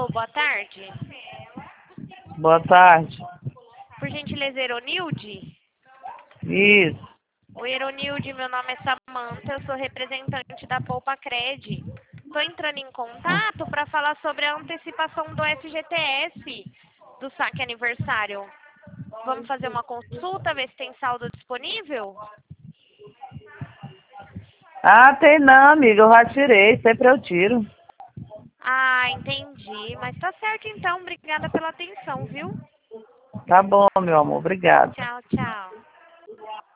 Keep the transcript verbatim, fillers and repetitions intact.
Alô, boa tarde. Boa tarde. Por gentileza, Eronilde? Isso. Oi, Eronilde, meu nome é Samanta, eu sou representante da Poupa Cred. Estou entrando em contato para falar sobre a antecipação do F G T S, do saque aniversário. Vamos fazer uma consulta, ver se tem saldo disponível? Ah, tem não, amiga. Eu já tirei. Sempre eu tiro. Ah, entendi. Mas tá certo então. Obrigada pela atenção, viu? Tá bom, meu amor. Obrigado. Tchau, tchau.